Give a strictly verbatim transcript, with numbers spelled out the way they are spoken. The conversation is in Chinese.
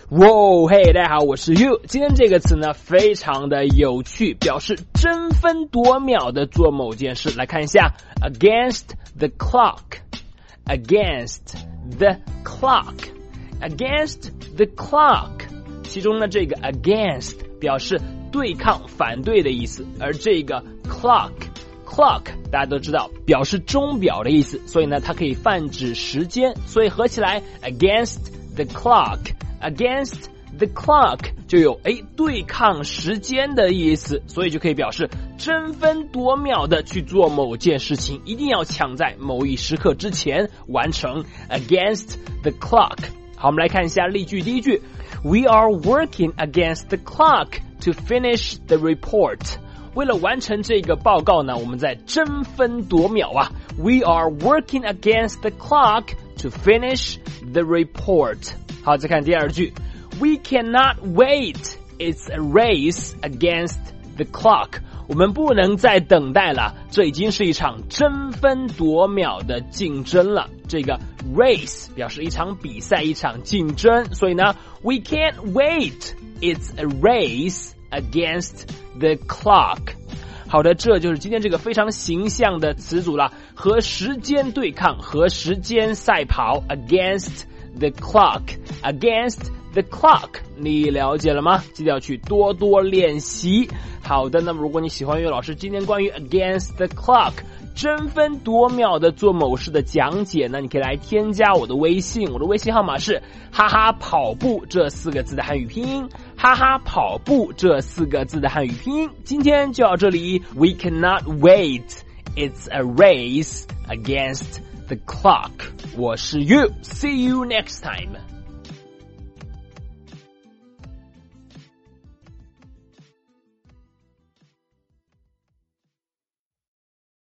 哇嘿，大家好，我是 You。今天这个词呢，非常的有趣，表示争分夺秒的做某件事。来看一下 ，against the clock，against the clock，against the clock。其中呢，这个 against 表示对抗、反对的意思，而这个 clock。clock 大家都知道表示钟表的意思，所以呢它可以泛指时间，所以合起来 against the clock against the clock 就有诶对抗时间的意思，所以就可以表示争分夺秒的去做某件事情，一定要抢在某一时刻之前完成 against the clock。 好，我们来看一下例句。第一句 We are working against the clock to finish the report。为了完成这个报告呢，我们在争分夺秒啊 We are working against the clock to finish the report。 好，再看第二句 We cannot wait, it's a race against the clock。 我们不能再等待了，这已经是一场争分夺秒的竞争了。这个 race 表示一场比赛，一场竞争，所以呢 We can't wait, it's a race against the clock。 好的，这就是今天这个非常形象的词组了，和时间对抗，和时间赛跑 against the clock against the clock， 你了解了吗？记得要去多多练习。好的，那么如果你喜欢岳老师今天关于 against the clock争分夺秒的做某事的讲解呢，你可以来添加我的微信，我的微信号码是哈哈跑步这四个字的汉语拼音，哈哈跑步这四个字的汉语拼音。今天就到这里 We cannot wait, it's a race against the clock。 我是 You, see you next time。